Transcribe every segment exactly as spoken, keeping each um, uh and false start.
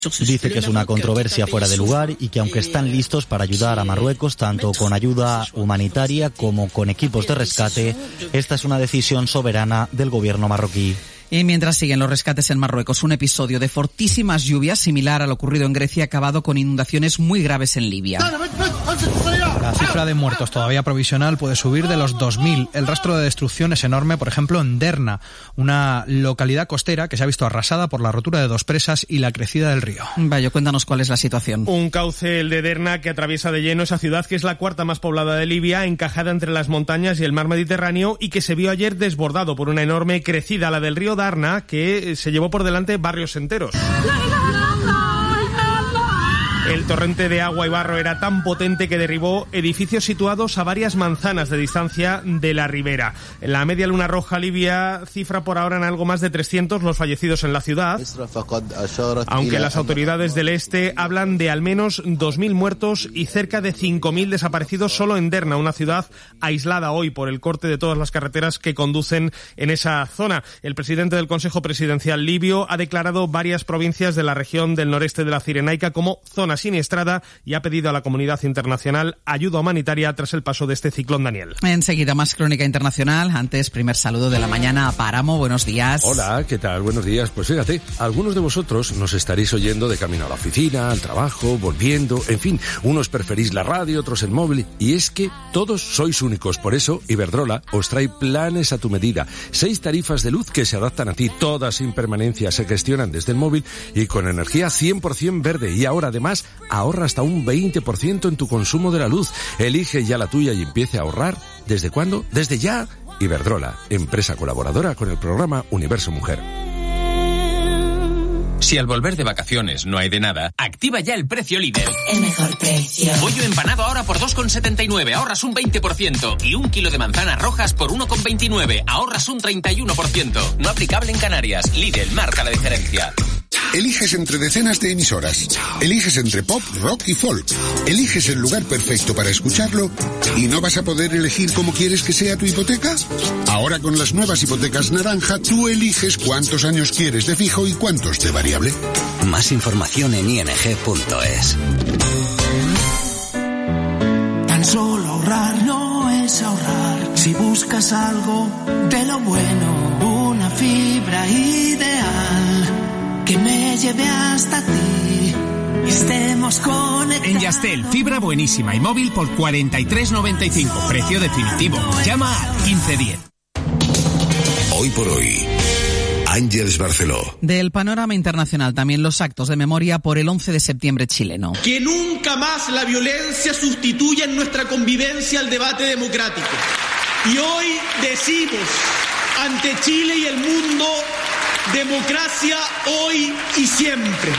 Dice que es una controversia fuera de lugar y que aunque están listos para ayudar a Marruecos tanto con ayuda humanitaria como con equipos de rescate, esta es una decisión soberana del gobierno marroquí. Y mientras siguen los rescates en Marruecos, un episodio de fortísimas lluvias similar a lo ocurrido en Grecia ha acabado con inundaciones muy graves en Libia. La cifra de muertos todavía provisional puede subir de los dos mil. El rastro de destrucción es enorme, por ejemplo, en Derna, una localidad costera que se ha visto arrasada por la rotura de dos presas y la crecida del río. Vaya, cuéntanos cuál es la situación. Un cauce, el de Derna, que atraviesa de lleno esa ciudad que es la cuarta más poblada de Libia, encajada entre las montañas y el mar Mediterráneo, y que se vio ayer desbordado por una enorme crecida, la del río Darna, que se llevó por delante barrios enteros. El torrente de agua y barro era tan potente que derribó edificios situados a varias manzanas de distancia de la ribera. La Media Luna Roja Libia cifra por ahora en algo más de trescientos los fallecidos en la ciudad, aunque las autoridades del este hablan de al menos dos mil muertos y cerca de cinco mil desaparecidos solo en Derna, una ciudad aislada hoy por el corte de todas las carreteras que conducen en esa zona. El presidente del Consejo Presidencial libio ha declarado varias provincias de la región del noreste de la Cirenaica como zona siniestrada y ha pedido a la comunidad internacional ayuda humanitaria tras el paso de este ciclón Daniel. Enseguida más crónica internacional. Antes, primer saludo de la mañana a Páramo. Buenos días. Hola, ¿qué tal? Buenos días. Pues fíjate, algunos de vosotros nos estaréis oyendo de camino a la oficina, al trabajo, volviendo, en fin, unos preferís la radio, otros el móvil, y es que todos sois únicos. Por eso, Iberdrola os trae planes a tu medida. Seis tarifas de luz que se adaptan a ti, todas sin permanencia, se gestionan desde el móvil y con energía cien por ciento verde. Y ahora, además, ahorra hasta un veinte por ciento en tu consumo de la luz. Elige ya la tuya y empiece a ahorrar. ¿Desde cuándo? ¡Desde ya! Iberdrola, empresa colaboradora con el programa Universo Mujer. Si al volver de vacaciones no hay de nada, activa ya el precio líder. El mejor precio. Pollo empanado ahora por dos con setenta y nueve, ahorras un veinte por ciento. Y un kilo de manzanas rojas por uno con veintinueve, ahorras un treinta y uno por ciento. No aplicable en Canarias. Lidl marca la diferencia. Eliges entre decenas de emisoras. Eliges entre pop, rock y folk. Eliges el lugar perfecto para escucharlo y no vas a poder elegir cómo quieres que sea tu hipoteca. Ahora con las nuevas hipotecas naranja, tú eliges cuántos años quieres de fijo y cuántos de variable. Más información en i n g punto es. Tan solo ahorrar no es ahorrar. Si buscas algo de lo bueno, una fibra ideal que me lleve hasta ti. Estemos conectados. En Yastel, fibra buenísima y móvil por cuarenta y tres noventa y cinco. Precio definitivo. Llama al quince diez. Hoy por hoy, Ángeles Barceló. Del panorama internacional, también los actos de memoria por el once de septiembre chileno. Que nunca más la violencia sustituya en nuestra convivencia el debate democrático. Y hoy decimos ante Chile y el mundo: democracia hoy y siempre.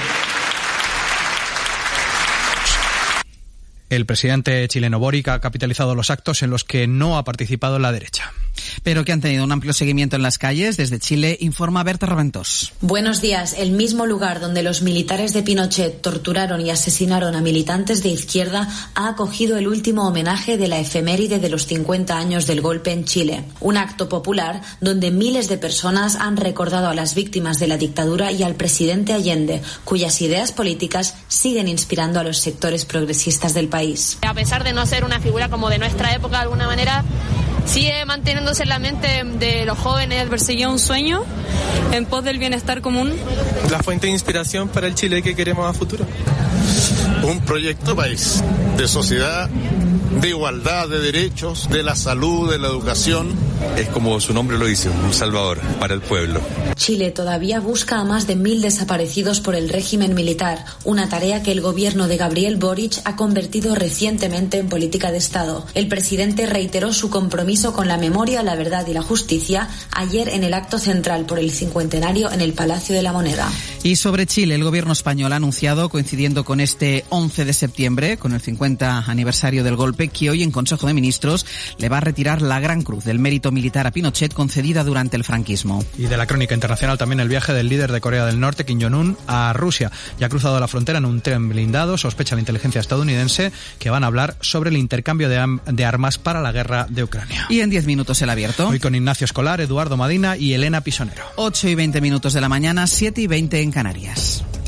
El presidente chileno Boric ha capitalizado los actos en los que no ha participado la derecha. Pero que han tenido un amplio seguimiento en las calles. Desde Chile informa Berta Raventós. Buenos días. El mismo lugar donde los militares de Pinochet torturaron y asesinaron a militantes de izquierda ha acogido el último homenaje de la efeméride de los cincuenta años del golpe en Chile. Un acto popular donde miles de personas han recordado a las víctimas de la dictadura y al presidente Allende, cuyas ideas políticas siguen inspirando a los sectores progresistas del país. A pesar de no ser una figura como de nuestra época, de alguna manera sigue manteniéndose en la mente de los jóvenes. Perseguía un sueño en pos del bienestar común. La fuente de inspiración para el Chile que queremos a futuro. Un proyecto país de sociedad, de igualdad de derechos, de la salud, de la educación. Es como su nombre lo dice, un salvador para el pueblo. Chile todavía busca a más de mil desaparecidos por el régimen militar, una tarea que el gobierno de Gabriel Boric ha convertido recientemente en política de Estado. El presidente reiteró su compromiso con la memoria, la verdad y la justicia ayer en el acto central por el cincuentenario en el Palacio de la Moneda. Y sobre Chile, el gobierno español ha anunciado, coincidiendo con este once de septiembre, con el cincuenta aniversario del golpe, que hoy en Consejo de Ministros le va a retirar la Gran Cruz del Mérito Militar a Pinochet concedida durante el franquismo. Y de la crónica internacional también el viaje del líder de Corea del Norte, Kim Jong-un, a Rusia. Ya ha cruzado la frontera en un tren blindado, sospecha la inteligencia estadounidense, que van a hablar sobre el intercambio de, am- de armas para la guerra de Ucrania. Y en diez minutos el abierto. Hoy con Ignacio Escolar, Eduardo Madina y Elena Pisonero. ocho y veinte minutos de la mañana, siete y veinte en Canarias.